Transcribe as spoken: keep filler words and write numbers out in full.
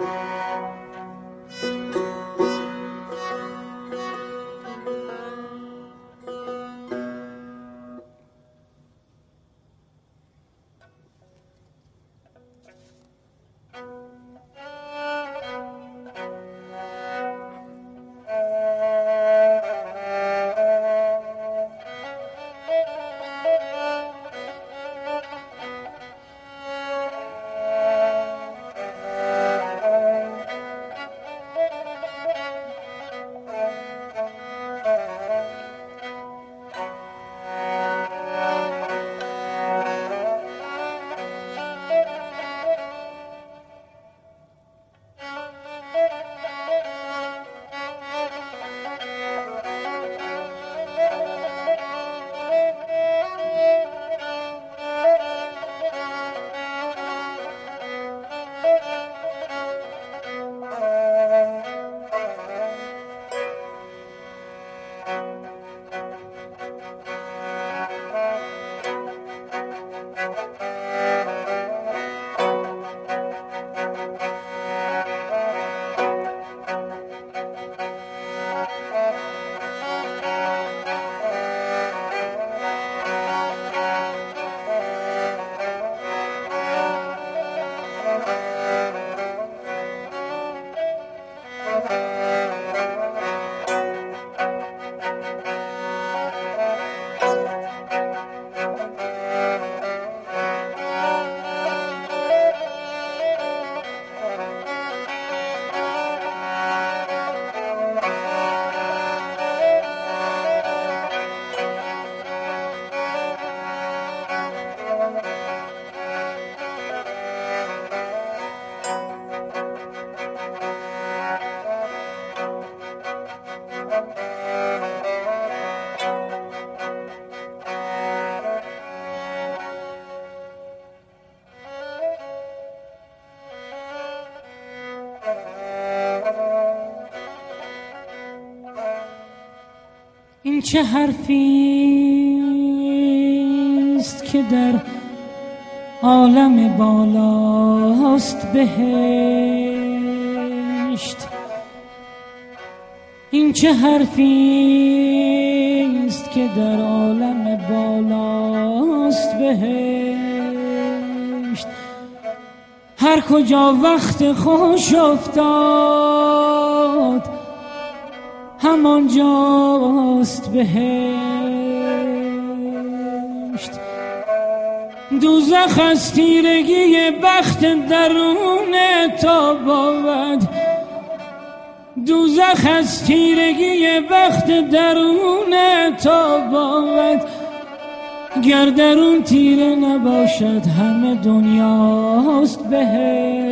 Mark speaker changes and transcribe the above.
Speaker 1: این چه حرفیست که در عالم بالاست بهشت؟ این چه حرفیست که در عالم بالاست بهشت؟ هر کجا وقت خوش افتاد همان جاست بهشت. دوزخ از تیرگی بخت درون تو بود، دوزخ از تیرگی بخت درون تو بود. گر درون تیره نباشد همه دنیاست بهشت.